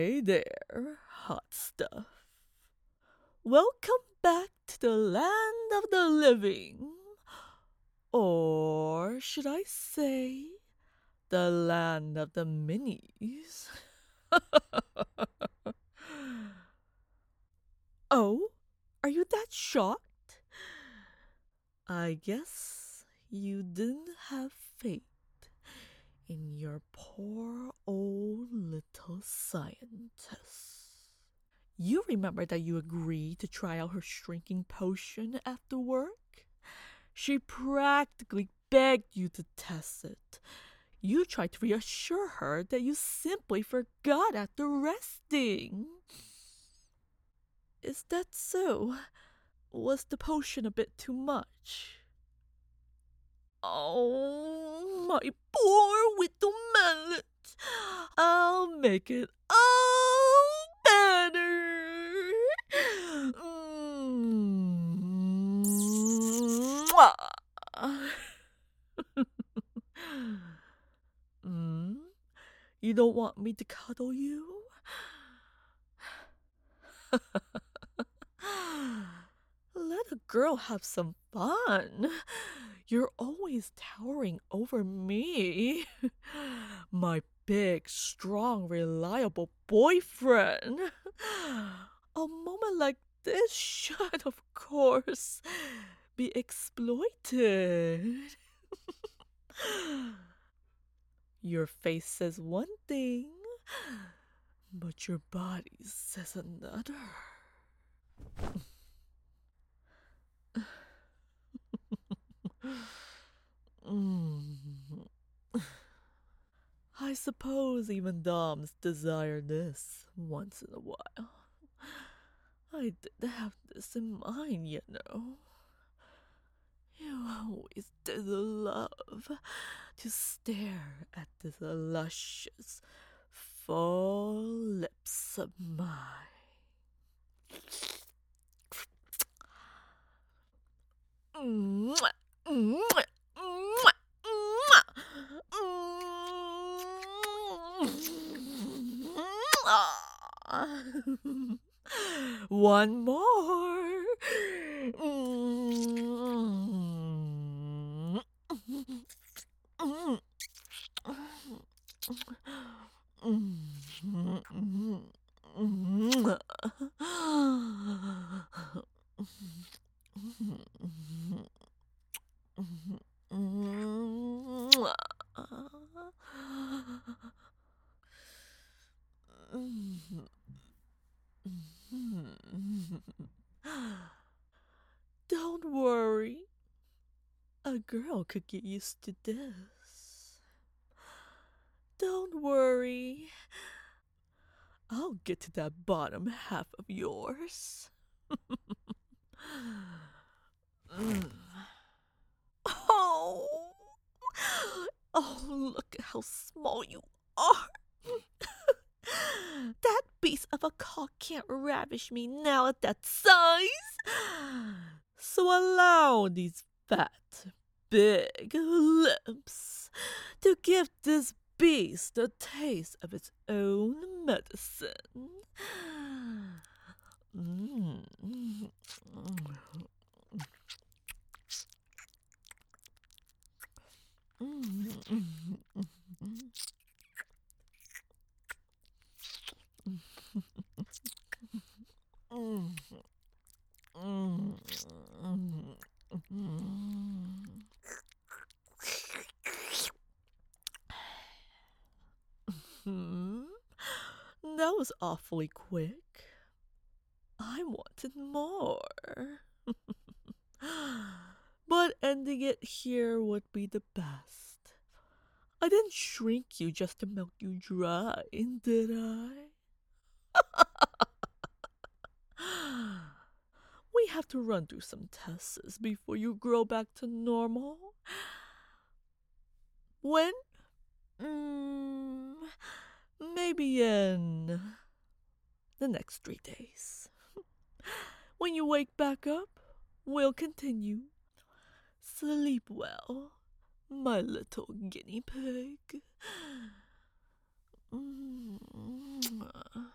Hey there, hot stuff. Welcome back to the land of the living. Or should I say, the land of the minis? Oh, are you that shocked? I guess you didn't have faith in your poor old little scientist. You remember that you agreed to try out her shrinking potion after work? She practically begged you to test it. You tried to reassure her that you simply forgot after resting. Is that so? Was the potion a bit too much? Oh, my poor little mallet. I'll make it all better. Mwah. mm? You don't want me to cuddle you? Let a girl have some fun. You're always towering over me. My big, strong, reliable boyfriend. A moment like this should, of course, be exploited. Your face says one thing, but your body says another. I suppose even Doms desire this once in a while. I did have this in mind, you know. You always did love to stare at this luscious, full lips of mine. Mwah, mwah, mwah, mwah. One more. Don't worry. A girl could get used to this. Don't worry. I'll get to that bottom half of yours. Oh. Oh, look at how small you are. That beast of a cock can't ravish me now at that size. So allow these fat, big lips to give this beast a taste of its own medicine. That was awfully quick. I wanted more. But ending it here would be the best. I didn't shrink you just to milk you dry, did I? We have to run through some tests before you grow back to normal. When? Maybe in the next 3 days. When you wake back up, we'll continue. Sleep well, my little guinea pig.